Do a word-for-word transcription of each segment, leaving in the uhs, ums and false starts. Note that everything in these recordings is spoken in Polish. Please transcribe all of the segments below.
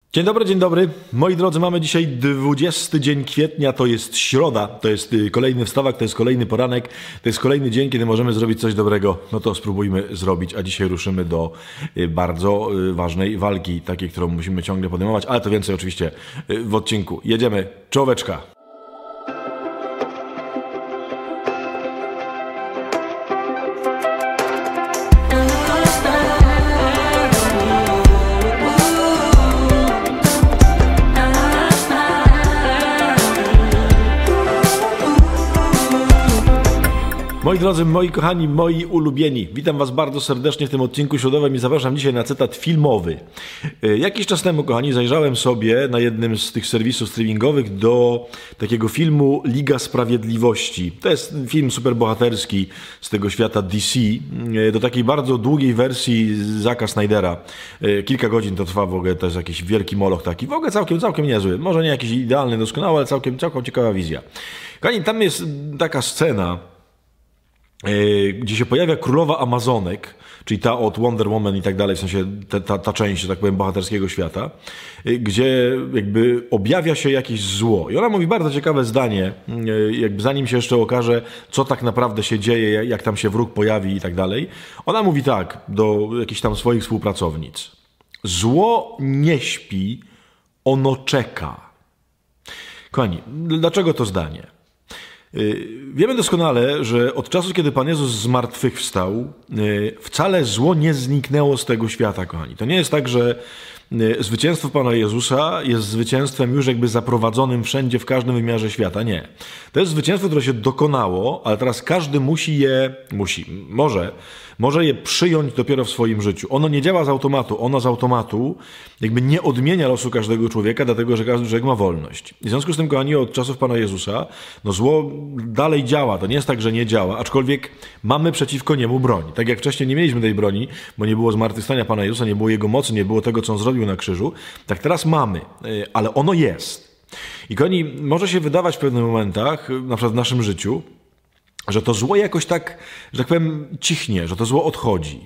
Dzień dobry, dzień dobry. Moi drodzy, mamy dzisiaj dwudziesty dzień kwietnia, to jest środa, to jest kolejny wstawak, to jest kolejny poranek, to jest kolejny dzień, kiedy możemy zrobić coś dobrego. No to spróbujmy zrobić, a dzisiaj ruszymy do bardzo ważnej walki, takiej, którą musimy ciągle podejmować, ale to więcej oczywiście w odcinku. Jedziemy, czołóweczka. Moi drodzy, moi kochani, moi ulubieni, witam was bardzo serdecznie w tym odcinku środowym i zapraszam dzisiaj na cytat filmowy. Jakiś czas temu, kochani, zajrzałem sobie na jednym z tych serwisów streamingowych do takiego filmu Liga Sprawiedliwości. To jest film superbohaterski z tego świata D C, do takiej bardzo długiej wersji Zacka Snydera. Kilka godzin to trwa w ogóle, to jest jakiś wielki moloch taki, w ogóle całkiem, całkiem niezły. Może nie jakiś idealny, doskonały, ale całkiem, całkiem ciekawa wizja. Kochani, tam jest taka scena, gdzie się pojawia królowa Amazonek, czyli ta od Wonder Woman i tak dalej, w sensie ta, ta, ta część, że tak powiem, bohaterskiego świata, gdzie jakby objawia się jakieś zło. I ona mówi bardzo ciekawe zdanie, jakby zanim się jeszcze okaże, co tak naprawdę się dzieje, jak tam się wróg pojawi i tak dalej. Ona mówi tak do jakichś tam swoich współpracownic. Zło nie śpi, ono czeka. Kochani, dlaczego to zdanie? Wiemy doskonale, że od czasu, kiedy Pan Jezus zmartwychwstał, wcale zło nie zniknęło z tego świata, kochani. To nie jest tak, że zwycięstwo Pana Jezusa jest zwycięstwem już jakby zaprowadzonym wszędzie, w każdym wymiarze świata. Nie. To jest zwycięstwo, które się dokonało, ale teraz każdy musi je, musi, może, może je przyjąć dopiero w swoim życiu. Ono nie działa z automatu. Ono z automatu jakby nie odmienia losu każdego człowieka, dlatego że każdy człowiek ma wolność. I w związku z tym, kochani, od czasów Pana Jezusa, no zło dalej działa. To nie jest tak, że nie działa, aczkolwiek mamy przeciwko niemu broń. Tak jak wcześniej nie mieliśmy tej broni, bo nie było zmartwychwstania Pana Jezusa, nie było Jego mocy, nie było tego, co On zrobił na krzyżu, tak teraz mamy, ale ono jest. I kochani, może się wydawać w pewnych momentach, na przykład w naszym życiu, że to zło jakoś tak, że tak powiem, cichnie, że to zło odchodzi.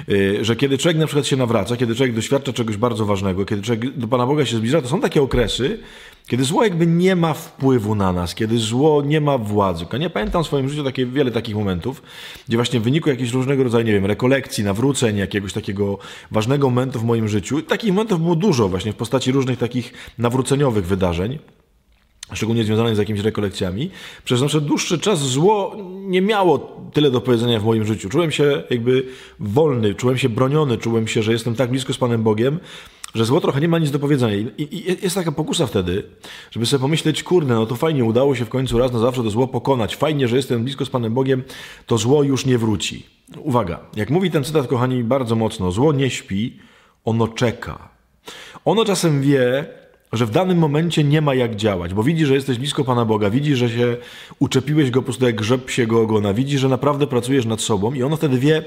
Że kiedy człowiek na przykład się nawraca, kiedy człowiek doświadcza czegoś bardzo ważnego, kiedy człowiek do Pana Boga się zbliża, to są takie okresy, kiedy zło jakby nie ma wpływu na nas, kiedy zło nie ma władzy. Ja pamiętam w swoim życiu takie, wiele takich momentów, gdzie właśnie w wyniku jakichś różnego rodzaju, nie wiem, rekolekcji, nawróceń, jakiegoś takiego ważnego momentu w moim życiu. Takich momentów było dużo właśnie w postaci różnych takich nawróceniowych wydarzeń, szczególnie związanych z jakimiś rekolekcjami. Przez nasz dłuższy czas zło nie miało tyle do powiedzenia w moim życiu. Czułem się jakby wolny, czułem się broniony, czułem się, że jestem tak blisko z Panem Bogiem, że zło trochę nie ma nic do powiedzenia. I, i jest taka pokusa wtedy, żeby sobie pomyśleć, kurde, no to fajnie, udało się w końcu raz na zawsze to zło pokonać. Fajnie, że jestem blisko z Panem Bogiem, to zło już nie wróci. Uwaga, jak mówi ten cytat, kochani, bardzo mocno, zło nie śpi, ono czeka. Ono czasem wie, że w danym momencie nie ma jak działać, bo widzi, że jesteś blisko Pana Boga, widzi, że się uczepiłeś go po prostu jak grzyb psiego ogona, widzi, że naprawdę pracujesz nad sobą i ono wtedy wie,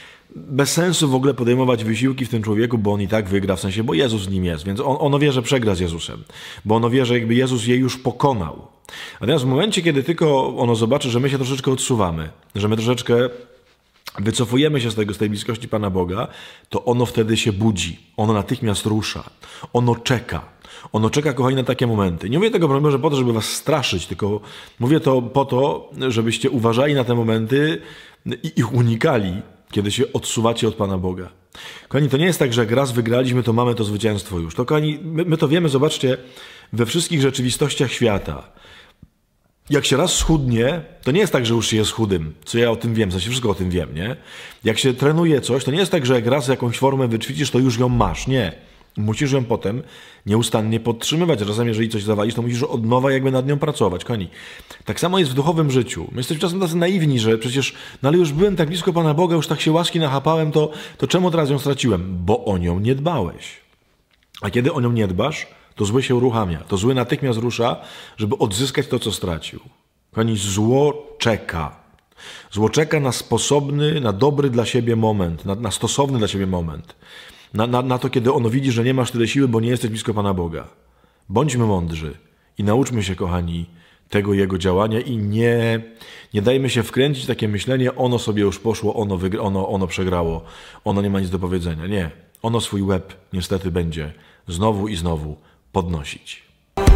bez sensu w ogóle podejmować wysiłki w tym człowieku, bo on i tak wygra, w sensie, bo Jezus z nim jest, więc on, ono wie, że przegra z Jezusem, bo ono wie, że jakby Jezus je już pokonał. Natomiast w momencie, kiedy tylko ono zobaczy, że my się troszeczkę odsuwamy, że my troszeczkę wycofujemy się z tego, z tej bliskości Pana Boga, to ono wtedy się budzi, ono natychmiast rusza, ono czeka. Ono czeka, kochani, na takie momenty. Nie mówię tego, broń Boże, po to, żeby was straszyć, tylko mówię to po to, żebyście uważali na te momenty i ich unikali, kiedy się odsuwacie od Pana Boga. Kochani, to nie jest tak, że jak raz wygraliśmy, to mamy to zwycięstwo już. To, kochani, my, my to wiemy, zobaczcie, we wszystkich rzeczywistościach świata. Jak się raz schudnie, to nie jest tak, że już się jest chudym, co ja o tym wiem, w sensie wszystko o tym wiem, nie? Jak się trenuje coś, to nie jest tak, że jak raz jakąś formę wyćwiczysz, to już ją masz, nie. Musisz ją potem nieustannie podtrzymywać. Czasem, jeżeli coś zawalisz, to musisz od nowa jakby nad nią pracować. Koni. Tak samo jest w duchowym życiu. My jesteśmy czasem tacy naiwni, że przecież, no ale już byłem tak blisko Pana Boga, już tak się łaski nachapałem, to, to czemu teraz ją straciłem? Bo o nią nie dbałeś. A kiedy o nią nie dbasz, to zły się uruchamia. To zły natychmiast rusza, żeby odzyskać to, co stracił. Koni, zło czeka. Zło czeka na sposobny, na dobry dla siebie moment, na, na stosowny dla siebie moment. Na, na, na to, kiedy ono widzi, że nie masz tyle siły, bo nie jesteś blisko Pana Boga. Bądźmy mądrzy i nauczmy się, kochani, tego jego działania i nie, nie dajmy się wkręcić w takie myślenie, ono sobie już poszło, ono, wygra, ono, ono przegrało, ono nie ma nic do powiedzenia. Nie. Ono swój łeb niestety będzie znowu i znowu podnosić.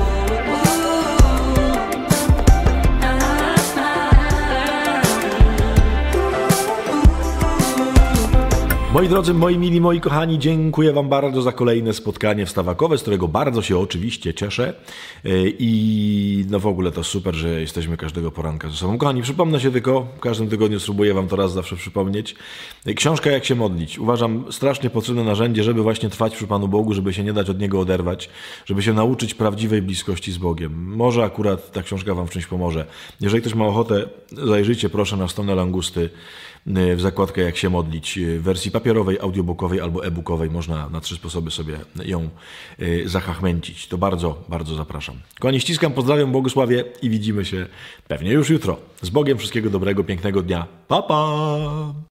Moi drodzy, moi mili, moi kochani, dziękuję Wam bardzo za kolejne spotkanie wstawakowe, z którego bardzo się oczywiście cieszę i no w ogóle to super, że jesteśmy każdego poranka ze sobą. Kochani, przypomnę się tylko, w każdym tygodniu spróbuję Wam to raz zawsze przypomnieć. Książka Jak się modlić. Uważam strasznie potrzebne narzędzie, żeby właśnie trwać przy Panu Bogu, żeby się nie dać od Niego oderwać, żeby się nauczyć prawdziwej bliskości z Bogiem. Może akurat ta książka Wam w czymś pomoże. Jeżeli ktoś ma ochotę, zajrzyjcie proszę na stronę Langusty w zakładkę Jak się modlić w wersji papierowej, audiobookowej albo e-bookowej. Można na trzy sposoby sobie ją zachachmęcić. To bardzo, bardzo zapraszam. Kochani, ściskam, pozdrawiam, błogosławię i widzimy się pewnie już jutro. Z Bogiem, wszystkiego dobrego, pięknego dnia. Pa, pa!